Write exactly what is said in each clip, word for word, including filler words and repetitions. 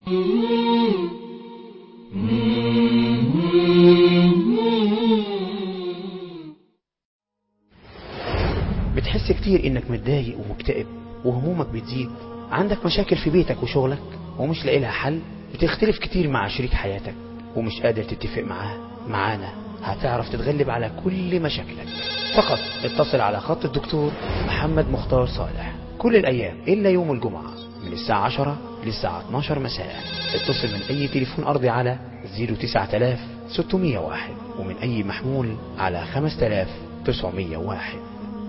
بتحس كتير انك متضايق ومكتئب وهمومك بتزيد، عندك مشاكل في بيتك وشغلك ومش لاقي لها حل، بتختلف كتير مع شريك حياتك ومش قادر تتفق معاه. معانا هتعرف تتغلب على كل مشاكلك. فقط اتصل على خط الدكتور محمد مختار صالح كل الايام الا يوم الجمعة من الساعة عشرة للساعة اتناشر مساء. اتصل من اي تليفون ارضي على صفر تسعة آلاف ستمية وواحد ومن اي محمول على خمسة آلاف وتسعمية وواحد.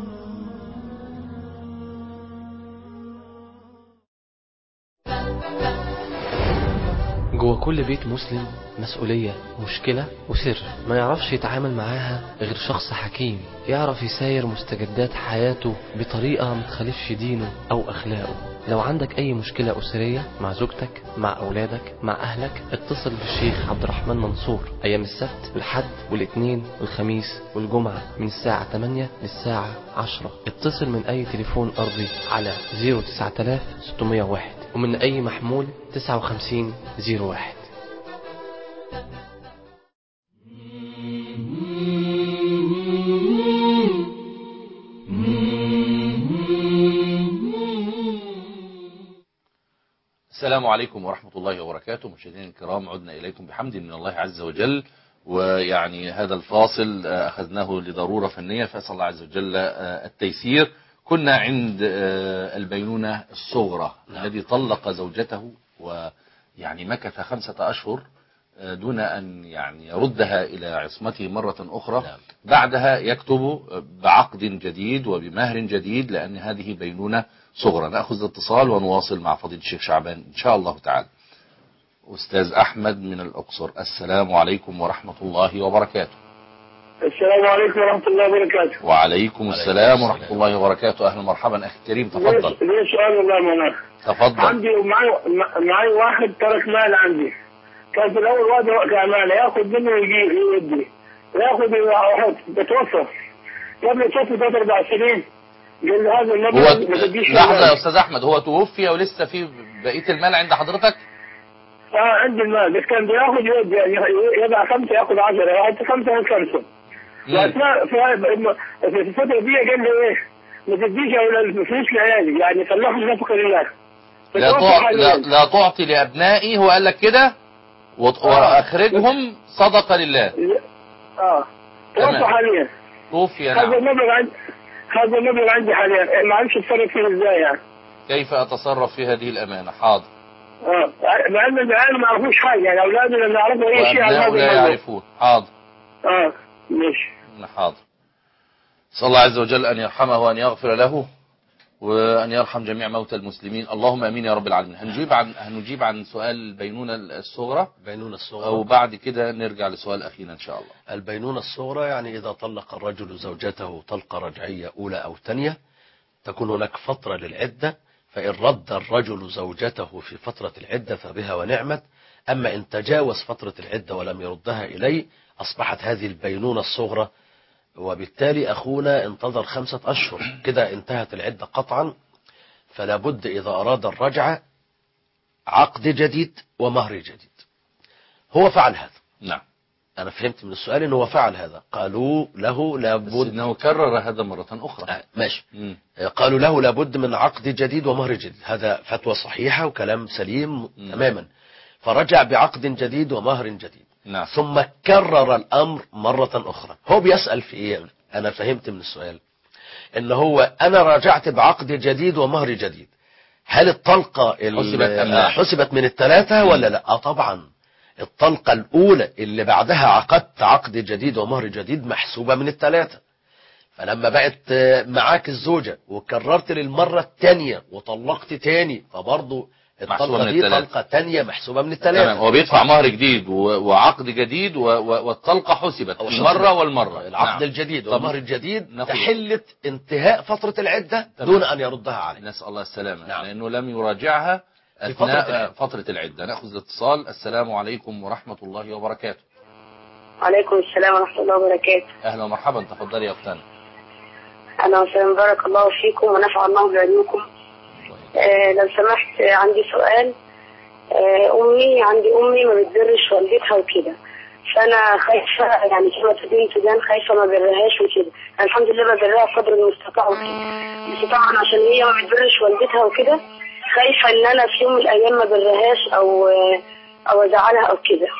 جوه كل بيت مسلم مسؤولية، مشكلة وسر ما يعرفش يتعامل معاها غير شخص حكيم يعرف يساير مستجدات حياته بطريقة ما تخالفش دينه أو أخلاقه. لو عندك أي مشكلة أسرية مع زوجتك، مع أولادك، مع أهلك، اتصل بالشيخ عبد الرحمن منصور أيام السبت والحد والاثنين والخميس والجمعة من الساعة تمانية للساعة عشرة. اتصل من أي تليفون أرضي على صفر تسعة آلاف ستمية وواحد ومن أي محمول تسعة وخمسين صفر واحد. السلام عليكم ورحمة الله وبركاته. مشاهدينا الكرام، عدنا إليكم بحمد من الله عز وجل. ويعني هذا الفاصل أخذناه لضرورة فنية، فأسأل الله عز وجل التيسير. كنا عند البينونة الصغرى الذي طلق زوجته ويعني مكث خمسة أشهر دون أن يعني يردها إلى عصمته مرة أخرى. بعدها يكتب بعقد جديد وبمهر جديد، لأن هذه بينونة صغرى. نأخذ الاتصال ونواصل مع فضيلة الشيخ شعبان إن شاء الله تعالى. أستاذ أحمد من الأقصر، السلام عليكم ورحمة الله وبركاته. السلام عليكم ورحمة الله وبركاته. وعليكم السلام ورحمة الله وبركاته. أهلا ومرحبا أخي الكريم، تفضل. ليه سؤال والله مناخ. تفضل. عندي معي معي واحد ترك مال عندي، كان في الأول واحد كأمانة ياخذ منه ويجي يودي ياخذ يحط بتوفى قبل يتوفى ثلاث أربع سنين. قال له هذا المبلغ ما تديش. لحظة يا أستاذ أحمد، هو توفي ولسه في بقية المال عند حضرتك؟ اه عندي المال، بس كان بياخذ يودي يعني يضع خمسة ياخذ عشرة، يحط خمسة من خمسة. وأثناء في الفترة دي قال له إيه ما تديش الفلوس لعيالي، يعني خلوهم نفقة لله. لا, تع... لا, لا تعطي لأبنائي، هو قال لك كده، وأخرجهم صدقة لله. اه توفى حاليا. توفي. هذا المبلغ عندي، هذا المبلغ عندي حاليا، ما عرفش اتصرف فيه ازاي يعني. كيف اتصرف في هذه الامانه؟ حاضر. اه مع ان العيال ما يعرفوش حاجه، يعني اولادنا لما يعرفوا اي شيء عن هذا لا يعرفون. حاضر. اه ماشي. حاضر. صلى الله عز وجل ان يرحمه وان يغفر له وان يرحم جميع موتى المسلمين، اللهم امين يا رب العالمين. هنجيب عن هنجيب عن سؤال البينونه الصغرى. البينونه الصغرى وبعد كده نرجع لسؤال اخينا ان شاء الله. البينونه الصغرى يعني اذا طلق الرجل زوجته طلقه رجعيه اولى او ثانيه، تكون هناك فتره للعده، فان رد الرجل زوجته في فتره العده فبها ونعمت. اما ان تجاوز فتره العده ولم يردها اليه اصبحت هذه البينونه الصغرى، وبالتالي أخونا انتظر خمسة أشهر كده انتهت العدة قطعا. فلا بد إذا أراد الرجعة عقد جديد ومهر جديد. هو فعل هذا. نعم. أنا فهمت من السؤال أنه هو فعل هذا. قالوا له لابد أنه كرر هذا مرة أخرى. آه ماشي. مم. قالوا له لابد من عقد جديد ومهر جديد. هذا فتوى صحيحة وكلام سليم مم. تماما. فرجع بعقد جديد ومهر جديد. نعم. ثم كرر الأمر مرة أخرى. هو بيسأل في إيه؟ أنا فهمت من السؤال إن هو أنا راجعت بعقد جديد ومهر جديد، هل الطلقة حسبت, حسبت من الثلاثة ولا لا؟ آه طبعا الطلقة الأولى اللي بعدها عقدت عقد جديد ومهر جديد محسوبة من الثلاثة. فلما بقت معاك الزوجة وكررت للمرة الثانية وطلقت تاني فبرضه الطلقة دي طلقة تانية محسوبة من الثلاثة. تمام. هو بيدفع مهر جديد وعقد جديد والطلقة حسبت المرة والمرة. العقد نعم. الجديد والمهر الجديد تحلت انتهاء فترة العدة دون أن يردها عليه. نسأل الله السلامة. نعم. لأنه لم يراجعها أثناء فترة العدة. نأخذ الاتصال. السلام عليكم ورحمة الله وبركاته. وعليكم السلام ورحمة الله وبركاته. أهلا ومرحبا، تفضلي يا أختنا. أهلا وسهلا، بارك الله فيكم ونفع الله بعلمكم. آه لو سمحت عندي سؤال. آه، أمي عندي أمي ما بتبرش والدتها وكده، فأنا خايفة يعني كما تدين تدان، خايفة ما برهاش وكده. يعني الحمد لله ببرها قدر المستطاع وكده، بس طبعا عشان هي ما بتبرش والدتها وكده خايفة إن أنا في يوم من الأيام ما برهاش أو أو أزعلها أو كده.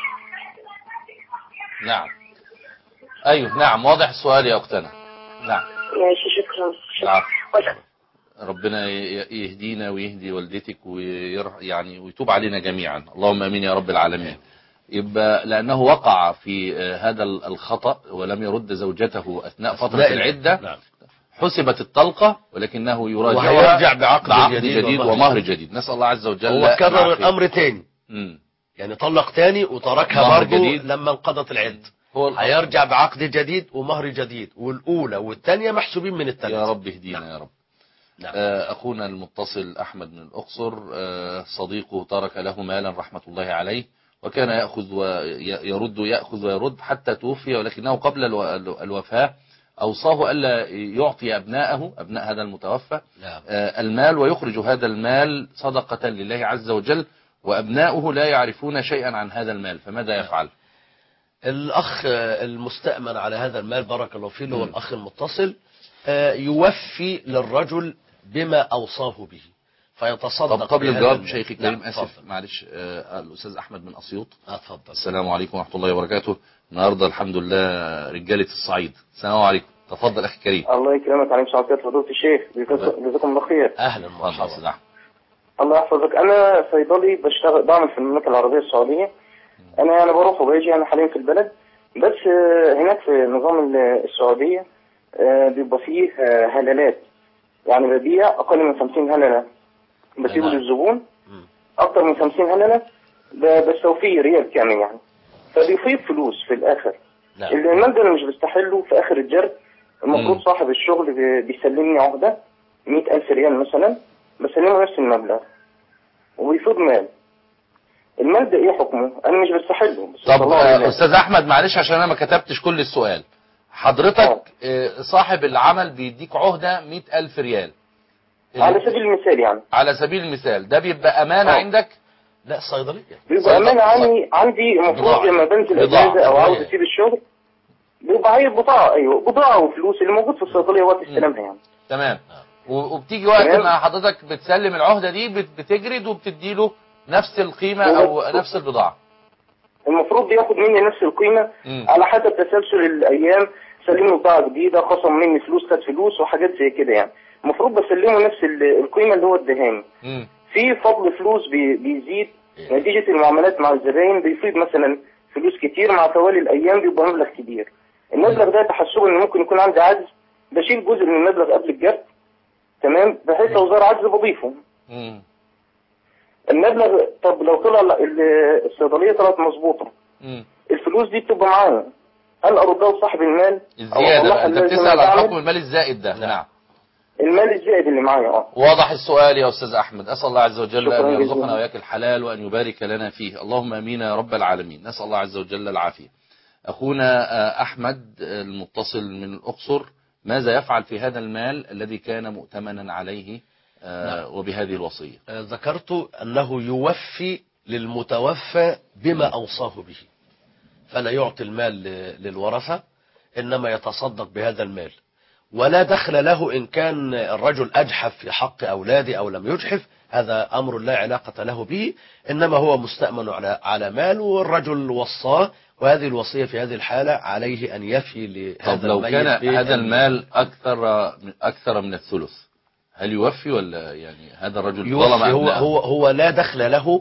نعم. أيوه نعم، واضح السؤال يا أختنا. نعم. ماشي، شكرا. نعم. شكرا. ربنا يهدينا ويهدي والدتك ويرح يعني ويتوب علينا جميعا، اللهم امين يا رب العالمين. يبقى لانه وقع في هذا الخطأ ولم يرد زوجته اثناء فترة العدة، نعم. حسبت الطلقة ولكنه يراجعها وهيرجع بعقد, بعقد جديد, جديد ومهر جديد. نسأل الله عز وجل. هو كرر الامر تاني، مم. يعني طلق تاني وتركها برضه لما انقضت العدة. هو هيرجع بعقد جديد ومهر جديد، والاولى والثانيه محسوبين من الثلاثه. يا رب اهدينا. نعم. يا رب. نعم. أخونا المتصل أحمد من الأقصر، صديقه ترك له مالا رحمة الله عليه، وكان يأخذ ويرد يأخذ ويرد حتى توفي، ولكنه قبل الوفاة أوصاه ألا يعطي أبناءه أبناء هذا المتوفى نعم. المال، ويخرج هذا المال صدقة لله عز وجل، وأبناؤه لا يعرفون شيئا عن هذا المال، فماذا يفعل؟ الأخ المستأمن على هذا المال بارك الله فيه هو الأخ المتصل، يوفي للرجل بما أوصاه به فيتصدق. طب قبل الجواب شيخي الكريم، نعم. آسف معلش، آه الأستاذ أحمد من أسيوط. اتفضل. السلام عليكم ورحمة الله وبركاته. النهاردة الحمد لله رجالة الصعيد. السلام عليكم. تفضل أخي كريم. الله يكرمك. عليكم السلام ورحمة فضيلة الشيخ، جزاكم الله خير. أهلا وسهلا. الله يحفظك. أنا صيدلي بشتغل بعمل في المملكة العربية السعودية. أنا أنا بروح وباجي، أنا حاليا في البلد، بس هناك في نظام السعودية بيبقى فيه هلالات، يعني ببيع أقل من خمسين هللة بسيبه للزبون، أكتر من خمسين هللة بستوفيه ريال كامل يعني، فبيفيض فلوس في الآخر. نعم. المال ده أنا مش بستحله في آخر الجرد. المفروض صاحب الشغل بيسلمني عهدة مئة ألف ريال مثلا، بسلمه نفس المبلغ وبيفيض مال. المال ده ايه حكمه؟ انا مش بستحله. طب استاذ احمد معلش عشان انا ما كتبتش كل السؤال. حضرتك اه. صاحب العمل بيديك عهدة مئة ألف ريال على سبيل المثال، يعني على سبيل المثال ده بيبقى امانة أوه. عندك؟ لا الصيدلية بيبقى امانة عندي. عندي المفروض لما بنزل اجازة او عاوز اسيب الشغل بيبقى عايز بضاعة. ايوه بضاعة وفلوس اللي موجود في الصيدلية وقت استلامها يعني. تمام. وبتيجي وقت ما حضرتك بتسلم العهدة دي بتجرد وبتديله نفس القيمة او نفس البضاعة. المفروض بياخد مني نفس القيمة م. على حسب تسلسل الايام. سلمه بضاعة جديدة، خصم مني فلوس، خد فلوس وحاجات زي كده يعني. المفروض بسلمه نفس القيمة اللي هو ادهاني. في فضل فلوس بي بيزيد نتيجة المعاملات مع الزباين، بيفيد مثلا فلوس كتير مع توالي الايام بيبقى مبلغ كبير. المبلغ ده تحسبه ان ممكن يكون عندي عجز، بشيل جزء من المبلغ قبل الجرد، تمام، بحيث لو ظهر عجز بضيفه. امم المبلغ طب لو طلع الصيدليه طلعت مظبوطه، الفلوس دي بتبقى معايا، هل اردها لصاحب المال؟ الزياده انت بتسال عن حكم المال الزائد ده. نعم. المال الزائد اللي معايا. اه واضح السؤال يا استاذ احمد. اسال الله عز وجل ان يرزقنا واياك الحلال وان يبارك لنا فيه، اللهم امين يا رب العالمين. نسال الله عز وجل العافيه. اخونا احمد المتصل من الاقصر، ماذا يفعل في هذا المال الذي كان مؤتمنا عليه آه نعم. وبهذه الوصية؟ آه ذكرت أنه يوفي للمتوفى بما أوصاه به، فلا يعطي المال للورثة، إنما يتصدق بهذا المال، ولا دخل له إن كان الرجل أجحف في حق أولاده أو لم يجحف، هذا أمر لا علاقة له به، إنما هو مستأمن على على مال والرجل وصاه، وهذه الوصية في هذه الحالة عليه أن يفي لهذا المال. طب لو كان هذا المال أكثر من أكثر من الثلث هل يوفي ولا يعني هذا الرجل ظلم أبنائه؟ هو هو هو لا دخل له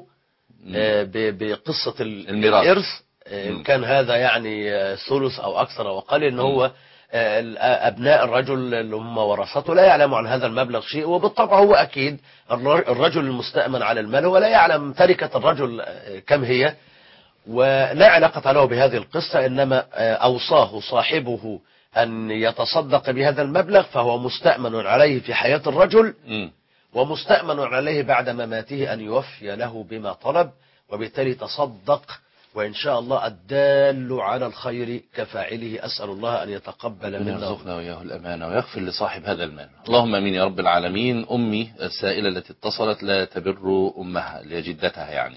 بقصة الإرث، إن كان هذا يعني ثلث أو أكثر أو أقل، إن هو أبناء الرجل اللي هم ورثته لا يعلموا عن هذا المبلغ شيء، وبالطبع هو أكيد الرجل المستأمن على المال ولا يعلم تركة الرجل كم هي، ولا علاقة له بهذه القصة، إنما أوصاه صاحبه أن يتصدق بهذا المبلغ، فهو مستأمن عليه في حياة الرجل م. ومستأمن عليه بعد مماته أن يوفي له بما طلب، وبالتالي تصدق، وإن شاء الله الدال على الخير كفاعله. أسأل الله أن يتقبل منا يرزقنا وإياه الأمانة ويغفر لصاحب هذا المال. اللهم أمين يا رب العالمين. أمي السائلة التي اتصلت لا تبر أمها لجدتها يعني،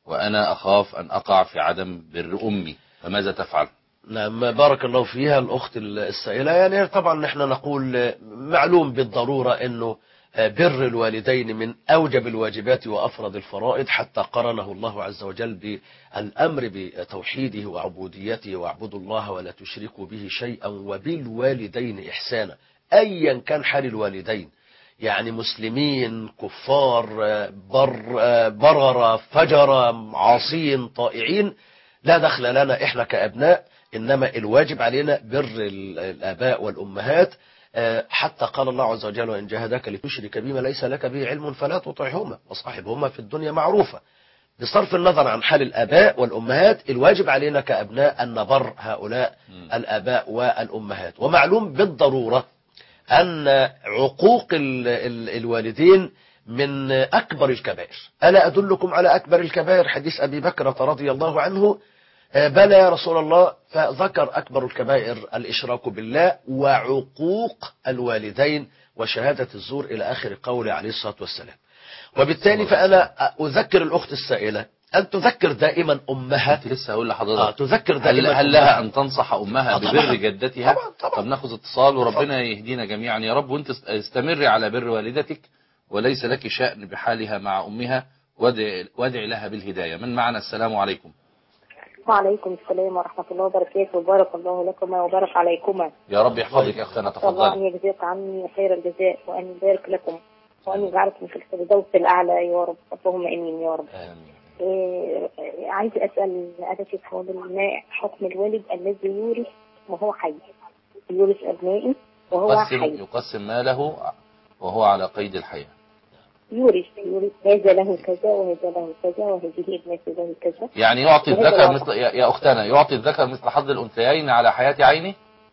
وأنا أخاف أن أقع في عدم بر أمي، فماذا تفعل؟ نعم، بارك الله فيها الأخت السائلة. يعني طبعا نحن نقول معلوم بالضرورة أنه بر الوالدين من أوجب الواجبات وأفرض الفرائض، حتى قرنه الله عز وجل بالأمر بتوحيده وعبوديته، واعبدوا الله ولا تشركوا به شيئا وبالوالدين إحسانا، أيا كان حال الوالدين، يعني مسلمين كفار بر برر فجر عاصين طائعين، لا دخل لنا إحنا كأبناء، إنما الواجب علينا بر الآباء والأمهات، حتى قال الله عز وجل وإن جاهداك لتشرك بما ليس لك به علم فلا تطعهما وصاحبهما في الدنيا معروفة. بصرف النظر عن حال الآباء والأمهات، الواجب علينا كأبناء أن نبر هؤلاء الآباء والأمهات. ومعلوم بالضرورة أن عقوق ال ال الوالدين من أكبر الكبائر. ألا أدلكم على أكبر الكبائر؟ حديث أبي بكرة رضي الله عنه، بلى يا رسول الله، فذكر أكبر الكبائر الإشراك بالله وعقوق الوالدين وشهادة الزور إلى آخر قوله عليه الصلاة والسلام. وبالتالي فأنا أذكر الأخت السائلة أن تذكر دائما أمها. لسه هقول لحضرتك آه تذكر دائما هل, هل لها أن تنصح أمها آه ببر جدتها؟ طبعا طبعا. طب ناخذ اتصال وربنا يهدينا جميعا يا رب. وانت استمري على بر والدتك وليس لك شأن بحالها مع أمها، وادعي لها بالهداية. من معنا؟ السلام عليكم. وعليكم السلام ورحمة الله وبركاته، وبارك الله لكما وبارك عليكما. يا رب يحفظك يا أختنا، تفضلي. الله أن يجزيك عني خير الجزاء وأن يبارك لكم وأن يجعلكم في الفردوس الأعلى يا رب، اللهم آمين يا رب. آمين. إيه عايز أسأل أبتي فاضل، ما حكم الوالد الذي يورث وهو حي، يورث أبنائه وهو يقسم حي، يقسم ماله وهو على قيد الحياة، يورث يورث هذا له كذا وهذا له كذا وهذه ابنته له كذا، يعني يعطي الذكر مثل يا أختنا يعطي الذكر مثل حظ الأنثيين على حياة عينه؟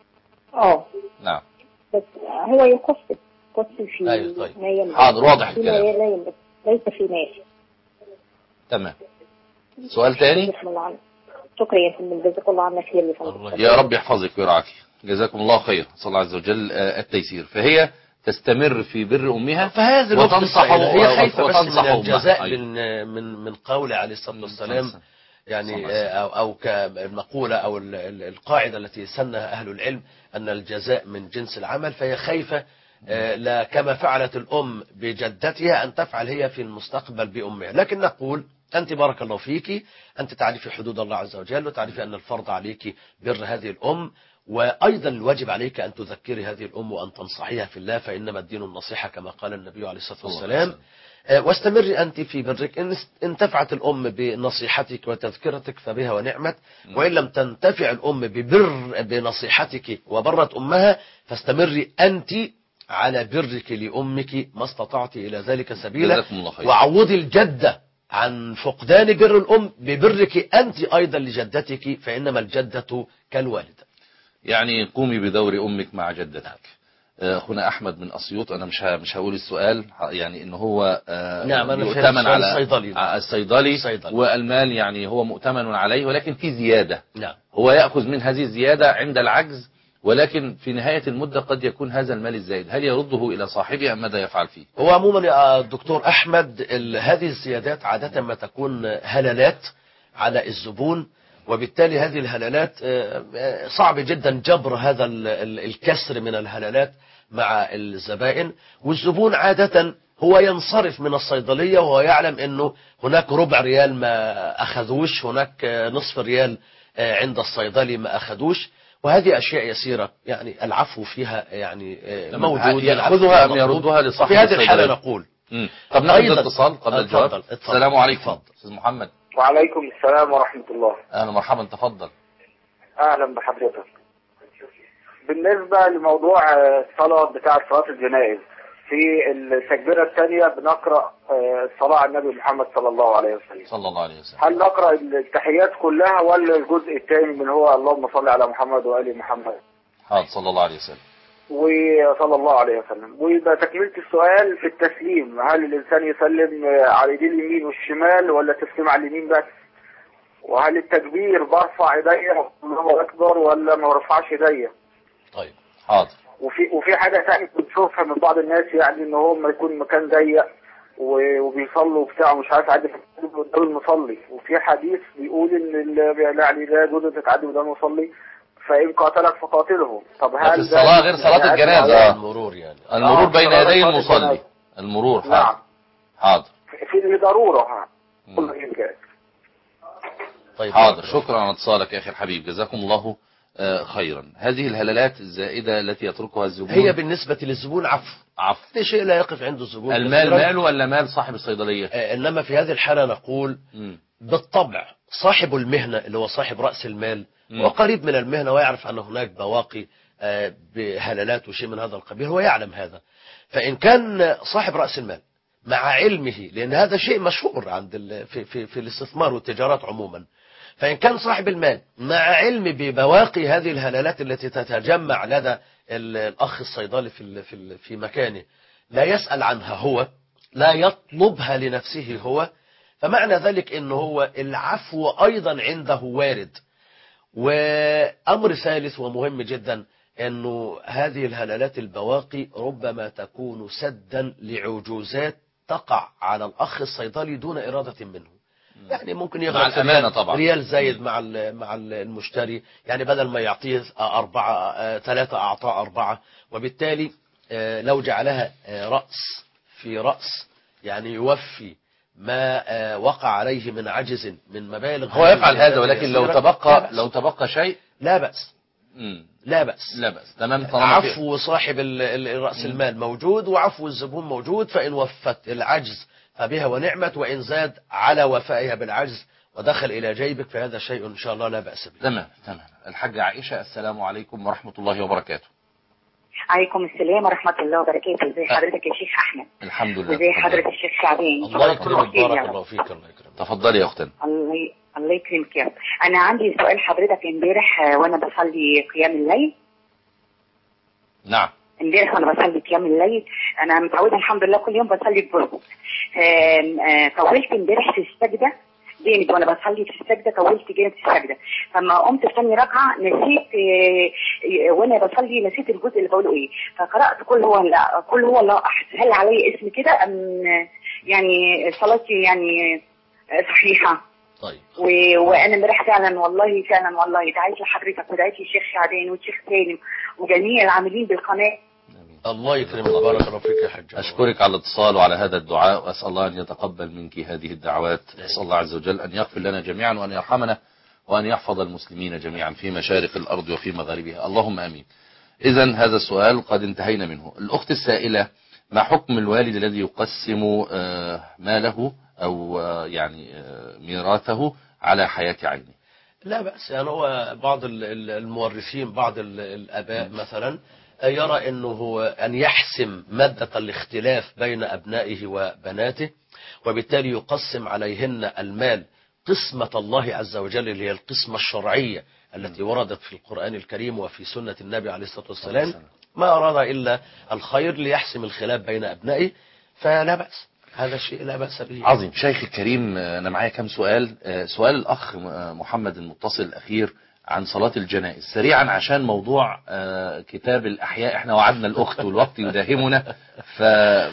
اه نعم. بس هو يقسم يقسم في أيوة طيب. ما يملك، حاضر، واضح الكلام. لا يملك، ليس في مال. تمام. سؤال تاني؟ شكرا يا فندم، جزاك الله عنا خير. يا رب يحفظك ويرعاك، جزاكم الله خير، صلى الله عز وجل التيسير. فهي تستمر في بر أمها، فهذه وتنصح هي خايفة بس من الجزاء أيوة. من من من قول عليه الصلاة والسلام، يعني أو, أو كالمقولة أو القاعدة التي سنها أهل العلم أن الجزاء من جنس العمل. فهي خايفة لا كما فعلت الأم بجدتها أن تفعل هي في المستقبل بأمها. لكن نقول أنت بارك الله فيك، أنت تعرفي حدود الله عز وجل، وتعرفي أن الفرض عليك بر هذه الأم، وأيضا الواجب عليك أن تذكري هذه الأم وأن تنصحيها في الله، فإنما الدين النصيحة كما قال النبي عليه الصلاة والسلام. واستمري أنت في برك، إن انتفعت الأم بنصيحتك وتذكرتك فبها ونعمت، وإن لم تنتفع الأم ببر بنصيحتك وبرت أمها فاستمري أنت على برك لأمك ما استطعت إلى ذلك سبيلا، وعوضي الجدة عن فقدان بر الأم ببرك أنت أيضا لجدتك، فإنما الجدة كالوالدة. يعني قومي بدور أمك مع جدتك. أخونا أحمد من أسيوط، أنا مش مش هقول السؤال، يعني إن هو نعم يؤتمن على الصيدلي. الصيدلي الصيدلي والمال يعني هو مؤتمن عليه، ولكن في زيادة. نعم. هو يأخذ من هذه الزيادة عند العجز، ولكن في نهاية المدة قد يكون هذا المال الزائد، هل يرده إلى صاحبه أم ماذا يفعل فيه؟ هو عموما يا دكتور أحمد هذه الزيادات عادة ما تكون هلالات على الزبون، وبالتالي هذه الهلالات صعب جدا جبر هذا الكسر من الهلالات مع الزبائن، والزبون عادة هو ينصرف من الصيدلية وهو يعلم أنه هناك ربع ريال ما أخذوش، هناك نصف ريال عند الصيدلي ما أخذوش، وهذه أشياء يسيرة يعني العفو فيها يعني موجود. يأخذها أم يردها لصاحب في هذه الحالة نقول. مم. طب ناخذ اتصال قبل الجواب. السلام عليكم أستاذ محمد. وعليكم السلام ورحمة الله. أهلا مرحبا، تفضل. أهلا بحضرتك. بالنسبة لموضوع الصلاة بتاع صلاة الجنائز، في التكبيرة الثانية بنقرأ الصلاة على النبي محمد صلى الله عليه وسلم. صلى الله عليه وسلم. هل نقرأ التحيات كلها ولا الجزء الثاني من هو اللهم صل على محمد وآل محمد؟ حاضر، صلى الله عليه وسلم. وصلى الله عليه وسلم. ويبقى تكملة السؤال في التسليم، هل الإنسان يسلم على ايديه اليمين والشمال ولا تسليم على اليمين بس؟ وهل التكبير برفع ايديا الله أكبر ولا ما برفعش ايديا؟ طيب حاضر. وفي وفي حاجة ثانية بنشوفها من بعض الناس، يعني ان هو ما يكون مكان ضيق و- وبيصلوا وبتاع مش عارف يعدي قدام المصلي، وفي حديث بيقول ان ال- يعني لا يجوز انك تعدي قدام المصلي فإن قاتلك فقاتله. طب هل في الصلاة غير صلاة الجنازة. آه. المرور يعني المرور آه، بين صلاة يدي صلاة المصلي. الجنازة. المرور حاضر. نعم. حاضر. في ضرورة. مم. طيب حاضر. شكرا على اتصالك يا أخي الحبيب، جزاكم الله آه، خيرا. هذه الهلالات الزائدة التي يتركها الزبون هي بالنسبة للزبون عفو عفو. ده شيء لا يقف عند الزبون المال كثيراً. ماله ولا مال صاحب الصيدلية؟ آه، إنما في هذه الحالة نقول مم. بالطبع صاحب المهنة اللي هو صاحب رأس المال مم. وقريب من المهنة ويعرف أن هناك بواقي آه، بهلالات وشيء من هذا القبيل، هو يعلم هذا. فإن كان صاحب رأس المال مع علمه، لأن هذا شيء مشهور عند ال- في, في, في الاستثمار والتجارات عموما، فإن كان صاحب المال مع علم ببواقي هذه الهلالات التي تتجمع لدى ال- الأخ الصيدلي في ال- في ال- في مكانه، لا يسأل عنها هو، لا يطلبها لنفسه هو، فمعنى ذلك أنه هو العفو أيضا عنده وارد. وأمر ثالث ومهم جدا أنه هذه الهلالات البواقي ربما تكون سدا لعجوزات تقع على الأخ الصيدلي دون إرادة منه. يعني ممكن مع يغلط الأمانة طبعا. ريال زايد مع ال- مع ال- المشتري، يعني بدل ما يعطيه أربعة آه، ثلاثة أعطاه أربعة، وبالتالي آه، لو جعلها آه، رأس في رأس يعني يوفي ما آه، وقع عليه من عجز من مبالغ. هو يفعل هذا، ولكن لو يسيرة، تبقى لا بأس. لو تبقى شيء لا بأس مم. لا بأس لا بأس. تمام. طالما في- عفو صاحب ال- ال- رأس المال موجود وعفو الزبون موجود، فإن وفت العجز فبها ونعمت، وإن زاد على وفائها بالعجز ودخل إلى جيبك فهذا شيء إن شاء الله لا بأس به. تمام تمام. الحاجة عائشة، السلام عليكم ورحمة الله وبركاته. عليكم السلام ورحمة الله وبركاته. ازي حضرتك يا شيخ أحمد؟ الحمد لله. وازي تفضلي. حضرتك الشيخ شعبان؟ الله يكرمك، بارك الله فيك. الله يكرمك. تفضلي يا أختنا. الله ي- الله يكرمك يا رب. أنا عندي سؤال حضرتك. امبارح آه، وأنا بصلي قيام الليل نعم. امبارح وانا بصلي قيام الليل، انا متعوده الحمد لله كل يوم بصلي ببرد. آم، آه، طولت امبارح في السجده جامد، وانا بصلي في السجده طولت جامد في السجده، فما قمت في ثاني ركعه نسيت آه، آه، وانا بصلي نسيت الجزء اللي بقوله ايه، فقرات كل هو لا كل هو الله احد. هل علي اسم كده ام يعني صلاتي يعني آه، صحيحه؟ طيب. و- وانا امبارح فعلا والله فعلا والله دعيت لحضرتك ودعيت للشيخ شعبان والشيخ سالم وجميع العاملين بالقناه. الله يكرمك، بارك الله فيك يا حاج. أشكرك على الاتصال وعلى هذا الدعاء، وأسأل الله أن يتقبل منك هذه الدعوات. أسأل الله عز وجل أن يغفر لنا جميعا وأن يرحمنا وأن يحفظ المسلمين جميعا في مشارق الأرض وفي مغاربها، اللهم آمين. إذا هذا السؤال قد انتهينا منه. الأخت السائلة، ما حكم الوالد الذي يقسم آه، ماله أو آه، يعني آه، ميراثه على حياة عينه؟ لا بأس. يعني هو بعض ال- ال- المورثين، بعض ال- الآباء مثلا يرى أنه هو أن يحسم مادة الاختلاف بين أبنائه وبناته، وبالتالي يقسم عليهن المال قسمة الله عز وجل اللي هي القسمة الشرعية التي وردت في القرآن الكريم وفي سنة النبي عليه الصلاة والسلام، ما أراد إلا الخير ليحسم الخلاف بين أبنائه، فلا بأس، هذا الشيء لا بأس به. عظيم. شيخ الكريم، أنا معايا كم سؤال. سؤال الأخ محمد المتصل الأخير عن صلاة الجنائز سريعا، عشان موضوع كتاب الأحياء احنا وعدنا الأخت والوقت يداهمنا، ف...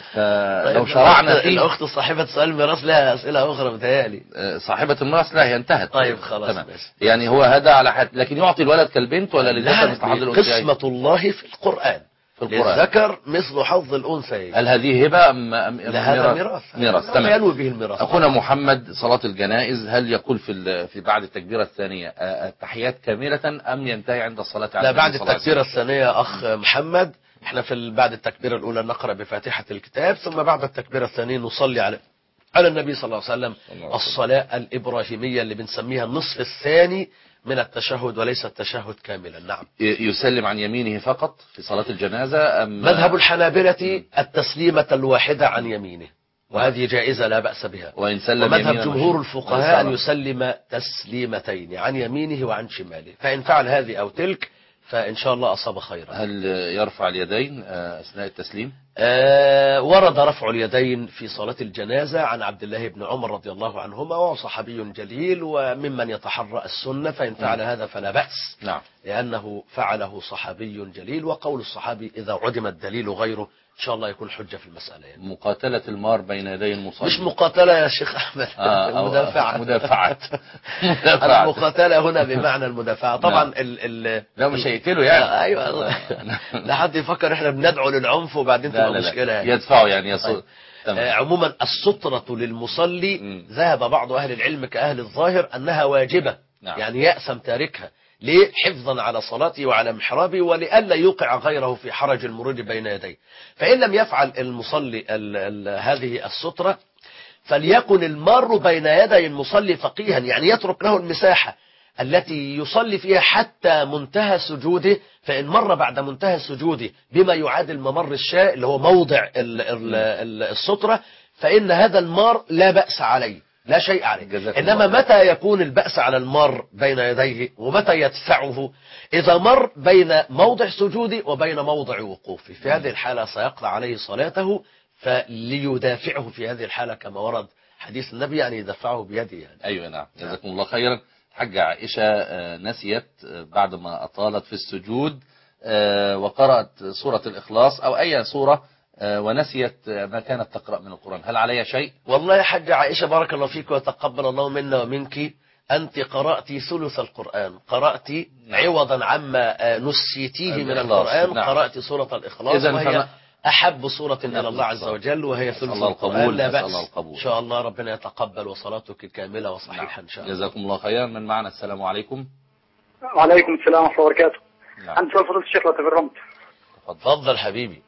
فلو شرعنا فيه. الأخت صاحبة سؤال الميراث لها أسئلة أخرى متهيألي. صاحبة الميراث لا، هي انتهت. طيب خلاص. تمام. يعني هو هذا على حد، لكن يعطي الولد كالبنت ولا للذكر مثل حظ الأنثيين؟ قسمة الله في القرآن في القرآن للذكر مثل حظ الأنثيين. هل هذه هبة أم أم هذا ميراث؟ ميراث. تمام. ينوي به الميراث. أخونا محمد، صلاة الجنائز هل يقول في في بعد التكبيرة الثانية التحيات كاملة أم ينتهي عند الصلاة على لا، النبي بعد صلى الله عليه وسلم؟ التكبيرة الثانية أخ محمد، احنا في بعد التكبيرة الأولى نقرأ بفاتحة الكتاب، ثم بعد التكبيرة الثانية نصلي على على النبي صلى الله عليه وسلم الصلاة الإبراهيمية اللي بنسميها النصف الثاني من التشهد وليس التشهد كاملا. نعم. يسلم عن يمينه فقط في صلاة الجنازة أم؟ مذهب الحنابلة التسليمة الواحدة عن يمينه، وهذه جائزة لا بأس بها. وإن سلم ومذهب يمينا جمهور مش- الفقهاء أن يسلم تسليمتين عن يمينه وعن شماله، فإن فعل هذه أو تلك فإن شاء الله أصاب خيرا. هل يرفع اليدين أثناء التسليم؟ آه ورد رفع اليدين في صلاة الجنازة عن عبد الله بن عمر رضي الله عنهما، وهو صحابي جليل وممن يتحرى السنة، فإن فعل هذا فلا بأس، نعم. لأنه فعله صحابي جليل، وقول الصحابي إذا عدم الدليل غيره إن شاء الله يكون حجة في المسألة يعني. مقاتلة المار بين يدي المصلي مش مقاتلة يا شيخ أحمد، آه مدافعة. مدافعة. المقاتلة هنا بمعنى المدافعة طبعا. نعم. ال ال لا مش هيقتلوا يعني. آه أيوة. لا حد يفكر إحنا بندعو للعنف وبعدين تبقى مشكلة يعني. يدفعوا يعني يصل. آه عموما السترة للمصلي م. ذهب بعض أهل العلم كأهل الظاهر أنها واجبة. نعم. يعني يأسم تاركها ليه؟ حفظا على صلاته وعلى محرابه، ولئلا يوقع غيره في حرج المرور بين يديه. فإن لم يفعل المصلي ال ال هذه السترة فليكن المار بين يدي المصلي فقيها، يعني يترك له المساحة التي يصلي فيها حتى منتهى سجوده، فإن مر بعد منتهى سجوده بما يعادل ممر الشاء اللي هو موضع ال ال ال السترة، فإن هذا المار لا بأس عليه، لا شيء عليه. إنما متى يكون البأس على المار بين يديه ومتى يدفعه؟ إذا مر بين موضع سجوده وبين موضع وقوفه، في هذه الحالة سيقضى عليه صلاته، فليدافعه في هذه الحالة كما ورد حديث النبي، يعني يدفعه بيده يعني. أيوة نعم. جزاكم الله خيرا. حاجة عائشة نسيت بعدما أطالت في السجود وقرأت سورة الإخلاص أو أي سورة ونسيت ما كانت تقرأ من القرآن، هل عليها شيء؟ والله يا حاجة عائشة بارك الله فيك وتقبل الله منا ومنك، أنت قرأت ثلث القرآن، قرأت عوضا عما نسيتيه من القرآن. نعم. قرأت سورة الإخلاص وهي أحب سورة إلى الله عز وجل، وهي ثلث القرآن، لا بأس. إن شاء الله ربنا يتقبل وصلاتك كاملة وصحيحة إن شاء الله. جزاكم الله خيرا. من معنا؟ السلام عليكم. وعليكم السلام ورحمة الله وبركاته. عندي سؤال فضيلة الشيخ لو تكرمت. تفضل حبيبي.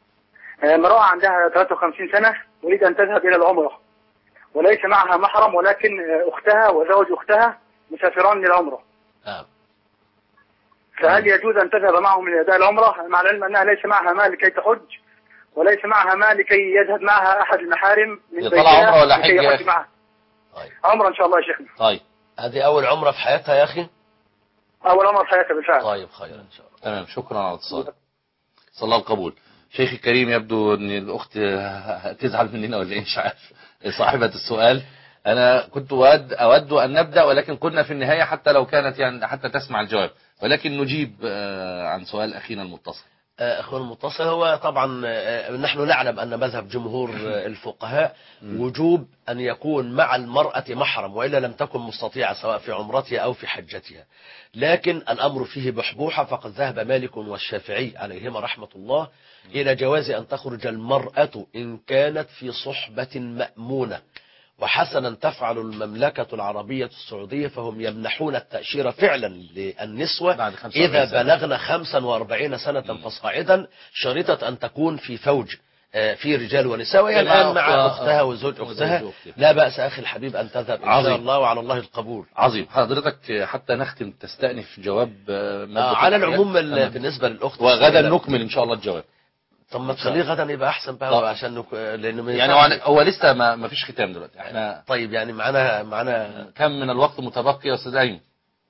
امرأة عندها ثلاثة وخمسين سنة تريد أن تذهب إلى العمرة وليس معها محرم، ولكن أختها وزوج أختها مسافران للعمرة. نعم. فهل يجوز أن تذهب معهم لأداء العمرة، مع العلم أنها ليس معها مال لكي تحج وليس معها مال لكي يذهب معها أحد المحارم من بيتها عمرة ولا حج يحج معها؟ طيب. عمرة إن شاء الله يا شيخنا. طيب. هذه أول عمرة في حياتها يا أخي؟ أول عمرة في حياتها بالفعل. طيب خير إن شاء الله. تمام، شكرا على الاتصال. صلى الله القبول. شيخي الكريم، يبدو ان الاخت تزعل مننا ولا ايه مش عارف، صاحبة السؤال. انا كنت أود, اود ان نبدأ، ولكن قلنا في النهاية حتى لو كانت يعني حتى تسمع الجواب، ولكن نجيب عن سؤال اخينا المتصل. اخونا المتصل، هو طبعا نحن نعلم ان مذهب جمهور الفقهاء وجوب ان يكون مع المرأة محرم، والا لم تكن مستطيعة سواء في عمرتها او في حجتها. لكن الامر فيه بحبوحة، فقد ذهب مالك والشافعي عليهما رحمة الله الى جواز ان تخرج المرأة ان كانت في صحبة مأمونة. وحسنا تفعل المملكة العربية السعودية، فهم يمنحون التأشيرة فعلا للنسوة إذا بلغن خمسا وأربعين سنة فصاعدا، شريطة أن تكون في فوج في رجال ونساء، وهي الآن مع أختها وزوج أختها. لا بأس أخي الحبيب أن تذهب إن شاء الله، وعلى الله القبول. عظيم. حضرتك حتى نختم تستأنف جواب على العموم بالنسبة للأخت، وغدا نكمل إن شاء الله الجواب. طب ما تخليه غدا يبقى احسن بقى، عشان نك... لانه يعني هو, هو لسه ما, ما فيش ختام دلوقتي احنا. طيب يعني معانا معانا كم من الوقت متبقي يا استاذ ايمن؟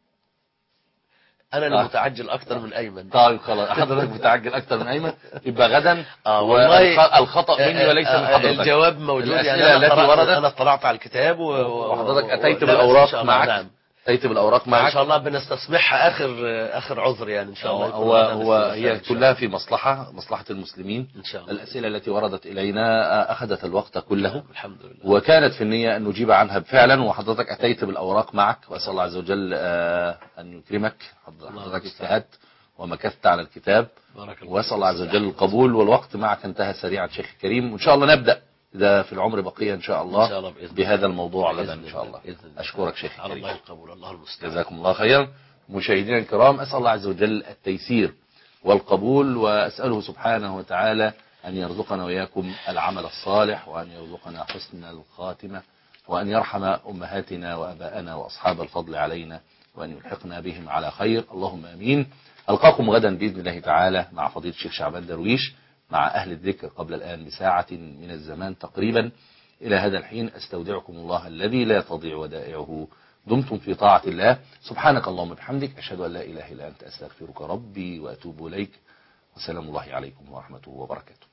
انا اللي آه. متعجل اكتر من ايمن. طيب خلاص، حضرتك متعجل اكتر من ايمن، يبقى غدا. اه والله الخطا مني وليس من حضرتك. الجواب موجود يعني. انا التي وردت انا اطلعت على الكتاب و... وحضرتك اتيت بالاوراق معك. نعم. اتيت بالاوراق معك ان شاء الله بنستسمحها اخر اخر عذر يعني ان شاء الله. هو هو هي كلها في مصلحه مصلحه المسلمين ان شاء الله. الاسئله التي وردت الينا اخذت الوقت كله الحمد لله، وكانت في النيه ان نجيب عنها فعلا، وحضرتك اتيت بالاوراق معك، واسال الله عز وجل ان يكرمك. حضرتك اجتهدت ومكثت على الكتاب، واسال الله عز وجل القبول، والوقت معك انتهى سريعا شيخ الكريم، وان شاء الله نبدا إذا في العمر بقية إن شاء الله, إن شاء الله بهذا الموضوع غدا إن شاء الله. أشكرك شيخ على الله القبول. الله المستعان. جزاكم الله خيرا. مشاهدينا الكرام، أسأل الله عز وجل التيسير والقبول، وأسأله سبحانه وتعالى أن يرزقنا وإياكم العمل الصالح، وأن يرزقنا حسن الخاتمة، وأن يرحم أمهاتنا وأباءنا وأصحاب الفضل علينا، وأن يلحقنا بهم على خير، اللهم آمين. ألقاكم غدا بإذن الله تعالى مع فضيلة الشيخ شعبان درويش مع أهل الذكر قبل الآن بساعة من الزمان تقريبا. إلى هذا الحين أستودعكم الله الذي لا تضيع ودائعه، دمتم في طاعة الله. سبحانك اللهم وبحمدك، أشهد أن لا إله إلا أنت، أستغفرك ربي وأتوب إليك، وسلام الله عليكم ورحمته وبركاته.